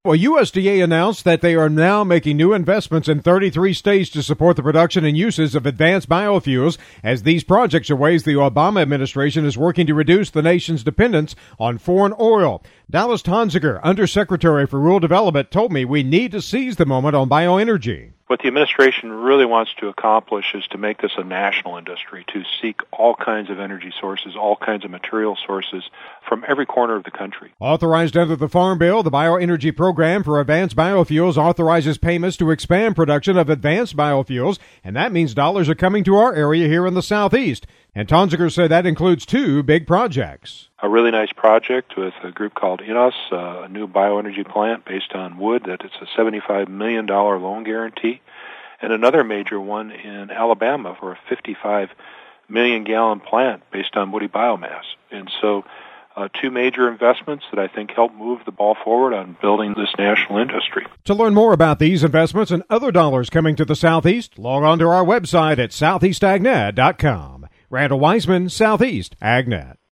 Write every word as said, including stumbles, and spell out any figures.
Well, U S D A announced that they are now making new investments in thirty-three states to support the production and uses of advanced biofuels, as these projects are ways the Obama administration is working to reduce the nation's dependence on foreign oil. Dallas Tonziger, Undersecretary for Rural Development, told me we need to seize the moment on bioenergy. What the administration really wants to accomplish is to make this a national industry, to seek all kinds of energy sources, all kinds of material sources from every corner of the country. Authorized under the Farm Bill, the Bioenergy Program for Advanced Biofuels authorizes payments to expand production of advanced biofuels, and that means dollars are coming to our area here in the Southeast. And Tonziger said that includes two big projects. A really nice project with a group called Inos, uh, a new bioenergy plant based on wood that it's a seventy-five million dollars loan guarantee, and another major one in Alabama for a fifty-five million gallon plant based on woody biomass. And so uh, two major investments that I think help move the ball forward on building this national industry. To learn more about these investments and other dollars coming to the Southeast, log on to our website at southeast ag net dot com. Randall Wiseman, Southeast AgNet.